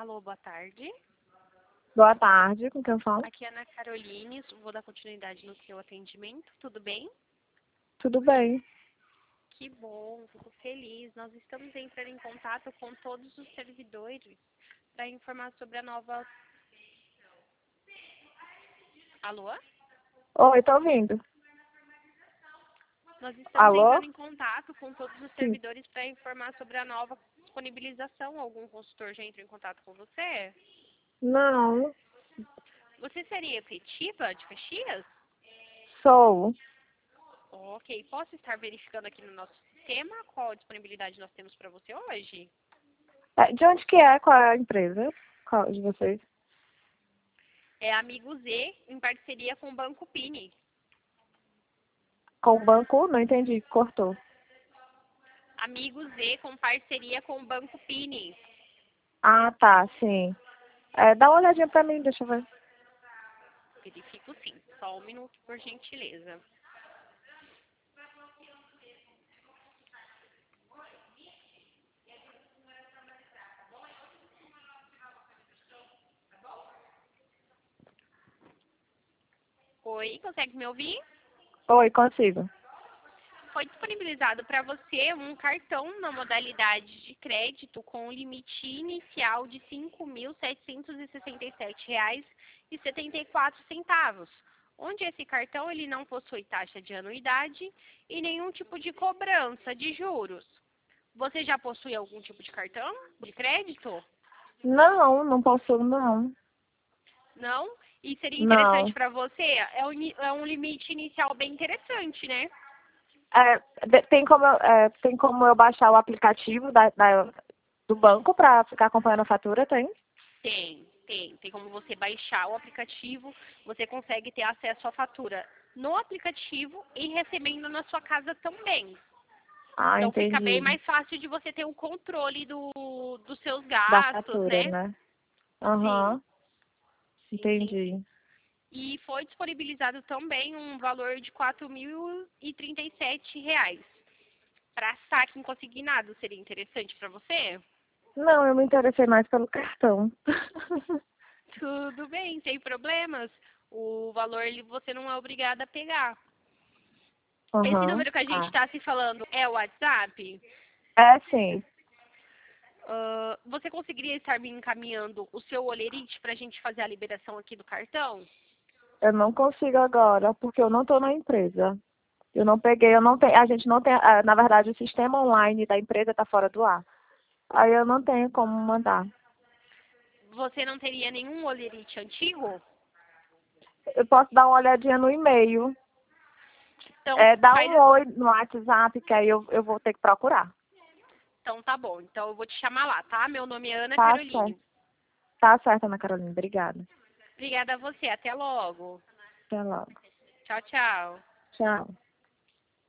Alô, boa tarde. Boa tarde, com quem eu falo? Aqui é a Ana Caroline, vou dar continuidade no seu atendimento, tudo bem? Tudo bem. Que bom, fico feliz. Nós estamos entrando em contato com todos os servidores para informar sobre a nova... Alô? Oi, tô ouvindo. Nós estamos Alô? entrando em contato com todos os Sim. servidores para informar sobre a nova disponibilização. Algum consultor já entrou em contato com você? Não, Você seria efetiva de Caxias? sou. Ok, posso estar verificando aqui no nosso sistema qual disponibilidade nós temos para você hoje? De onde que é? Qual é a empresa? Qual de vocês? É Amigo Z, em parceria com o Banco Pini. Com o banco? Não entendi, cortou. Amigo Z, com parceria com o Banco Pini. Ah, tá, sim. Dá uma olhadinha pra mim, deixa eu ver. Verifico sim. Só um minuto, por gentileza. Oi, consegue me ouvir? Oi, consigo. Foi disponibilizado para você um cartão na modalidade de crédito com um limite inicial de R$ 5.767,74, onde esse cartão ele não possui taxa de anuidade e nenhum tipo de cobrança de juros. Você já possui algum tipo de cartão de crédito? Não, não posso, não. Não? E seria interessante Não. para você? É um limite inicial bem interessante, né? Tem como eu baixar o aplicativo do banco pra ficar acompanhando a fatura, tem? Tem como você baixar o aplicativo, você consegue ter acesso à fatura no aplicativo e recebendo na sua casa também. Ah, Então fica bem entendi. mais fácil de você ter o controle dos seus Da gastos, fatura, né? né? Sim, Aham, sim. entendi. E foi disponibilizado também um valor de R$ 4.037. Para saque em consignado, seria interessante para você? Não, eu me interessei mais pelo cartão. Tudo bem, sem problemas. O valor você não é obrigada a pegar. Esse Aham, número que a gente tá. está se falando é o WhatsApp? É, sim. Você conseguiria estar me encaminhando o seu olerite para a gente fazer a liberação aqui do cartão? Eu não consigo agora, porque eu não estou na empresa. Eu não peguei, eu não tenho, a gente não tem, na verdade, o sistema online da empresa está fora do ar. Aí eu não tenho como mandar. Você não teria nenhum olerite antigo? Eu posso dar uma olhadinha no e-mail. Então, Dá faz... um oi no WhatsApp, que aí eu vou ter que procurar. então tá bom. Então eu vou te chamar lá, tá? Meu nome é Ana Tá certo. Caroline. Tá certo, Ana Carolina. Obrigada. Obrigada a você. Até logo. Até logo. Tchau, tchau. Tchau.